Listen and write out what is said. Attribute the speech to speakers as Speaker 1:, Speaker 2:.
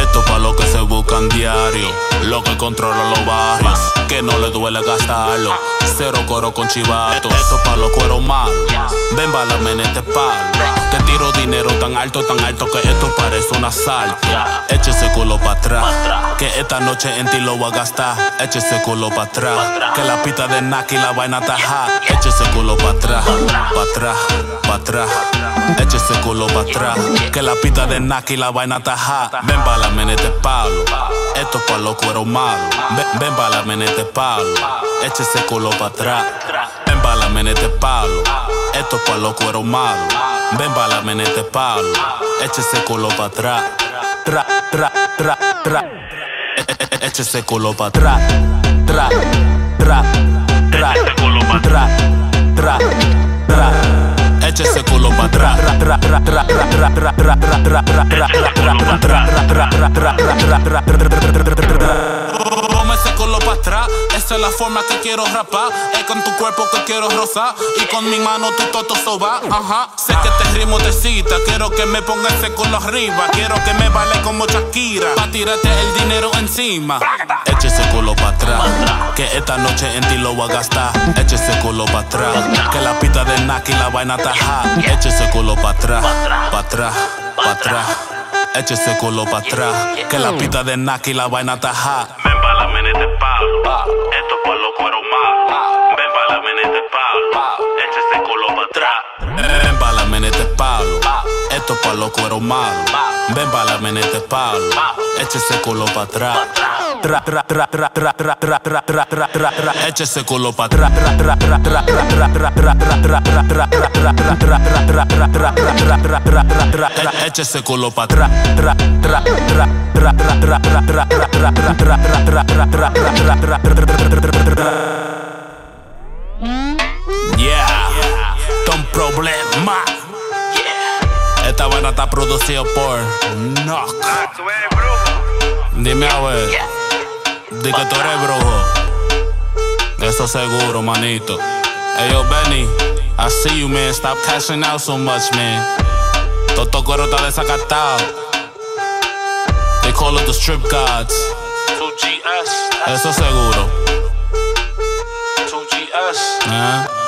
Speaker 1: Esto pa' los que se buscan diario, lo que controlan los barrios, que no le duele gastarlo. Cero coro con chivatos. Esto pa' los cueros malos. Ven, bálame en este palo. Te tiro dinero tan alto que esto parece un asalto. Eche ese culo pa' atrás, que esta noche en ti lo voy a gastar. Eche ese culo pa' atrás, que la pita de Naki la vaina taja. Eche ese culo pa' atrás, pa' atrás, pa' atrás. Eche ese culo pa' atrás, que la pita de Naki la vaina taja. Ven, bálame en este palo. Esto pa' los cueros malos. Ven, bálame en este palo. Eche ese culo pa' atrás. Ven, bálame en este palo. Esto pa' los cueros malos. Ven, bálame en este palo. Eche ese culo pa' atrás. Tra, tra, tra, tra. Eche ese culo pa' atrás. Tra, tra, tra, tra, tra, tra. Eche ese culo pa' atrás. Ponme ese culo pa' atrás. Esa es la forma que quiero rapar. Es con tu cuerpo que quiero rozar. Y con mi mano tu toto soba. Ajá. Sé que este ritmo te cita. Quiero que me ponga ese culo arriba. Quiero que me baile como Shakira. Pa' tirarte el dinero encima. Eche ese culo pa' atrás, que esta noche en ti lo voy a gastar. Eche ese culo pa' atrás, que la pita de Naki la vaina taja. Eche ese culo pa' atrás, pa' atrás, pa' atrás. Eche ese culo pa' atrás, que la pita de Naki la vaina taja. Ven, bálame en este palo. Esto pa' los cueros malos. Ven, bálame en este palo. Eche ese culo pa' atrás. Ven, bálame en este palo. Esto pa' los cueros malos. Ven, bálame en este palo. Eche ese culo pa' atrás. Tra, tra, tra, tra, tra, tra, tra, tra, tra, tra, tra, tra. Eche ese culo pa' atrás. Eche ese culo pa' atrás. Yeah, Don Problema. Esta vaina está producida por Knock. Dime a ver, di que tú eres brujo. Eso seguro, manito. Hey, yo, Benny, I see you, man. Stop cashing out so much, man. Toto Cuero está desacatado. They call it the strip gods. 2GS. Eso seguro. 2GS.